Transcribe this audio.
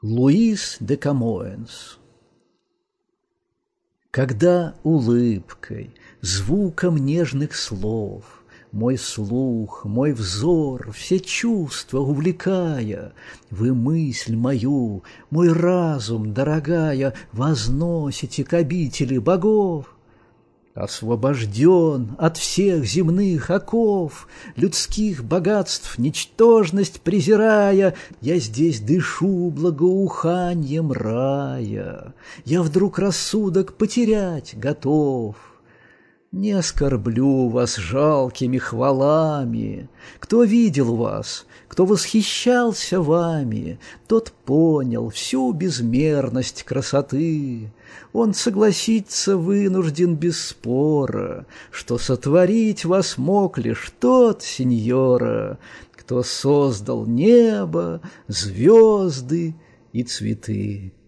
Луис де Камоэнс. Когда улыбкой, звуком нежных слов мой слух, мой взор, все чувства увлекая, вы мысль мою, мой разум, дорогая, возносите к обители богов, освобожден от всех земных оков, людских богатств ничтожность презирая, я здесь дышу благоуханьем рая, я вдруг рассудок потерять готов. Не оскорблю вас жалкими хвалами. Кто видел вас, кто восхищался вами, тот понял всю безмерность красоты. Он согласиться вынужден без спора, что сотворить вас мог лишь тот, сеньора, кто создал небо, звезды и цветы.